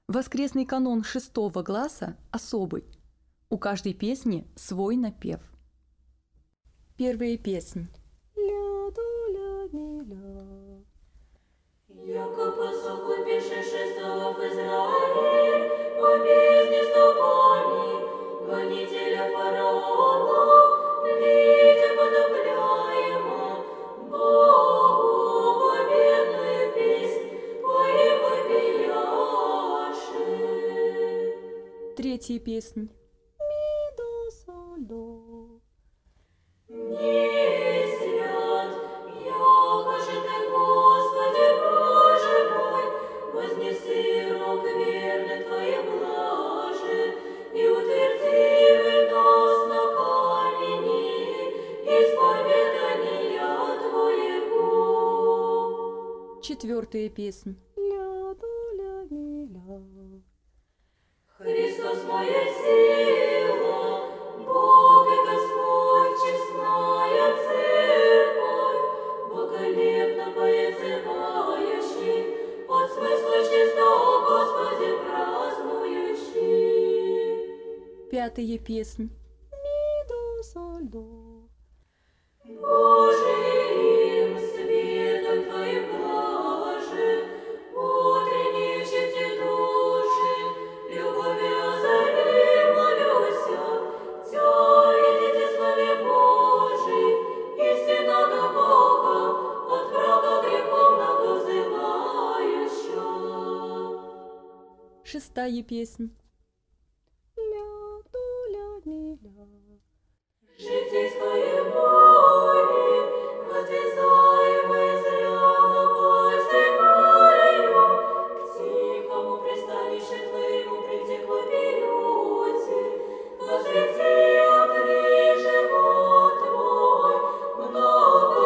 Воскресный канон шестого гласа особый. У каждой песни свой напев. Первая песнь. Яко посоху пешешествовав Израиль, по бездне стопами гонителя фараона, видя потопляемо, Богу победную песнь поэма пияши. Третья песнь. Ми до соль до. Не свят, яко же ты, Господи Боже мой, вознеси рог верный Твоей блажи, и утвердивы нас на камени исповедания Твоего. Четвертая песнь. Христос моя сила, Бог и Господь, честная церковь, боголепно поэзывающий, от смысла чистого Господи празднующий. Пятая песнь. Ми до соль до. Божиим светом Твоим блаже, утренние чести души, любовью озари, молюся, Тя видите славе Божий, истина до Бога, от врага греховного взывающая. Шестая песнь. Житейское море, возвязаемое зря опасной морю, к тихому пристанище Твоему притекло берете, возведи отри живот мой, много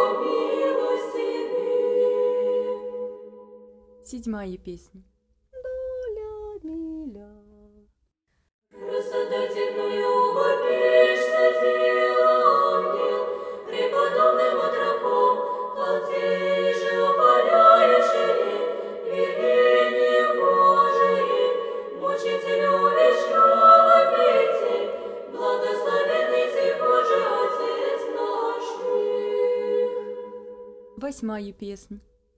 милостивее. Седьмая песнь. Рассадательную вопишь, садил ангел, преподобным отроком, халдеи же опаляющие, верение Божие, мучителю вечного пейте, благословенный Ты, Боже, Отец наших. Восьмая песнь.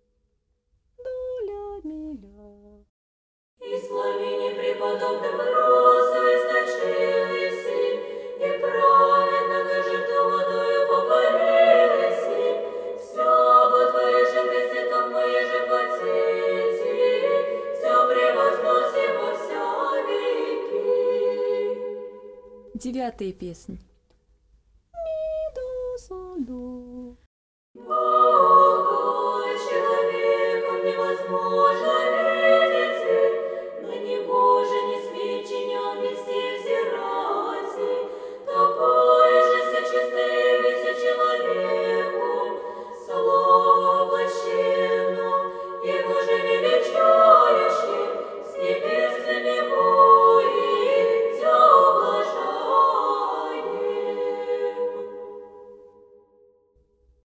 И славени преподобным росу источились, и праведного жертву водою попалились, всего Твои же Христитов мои же потети, все превозносим во вся веки. Девятая песнь. Ми до соль до.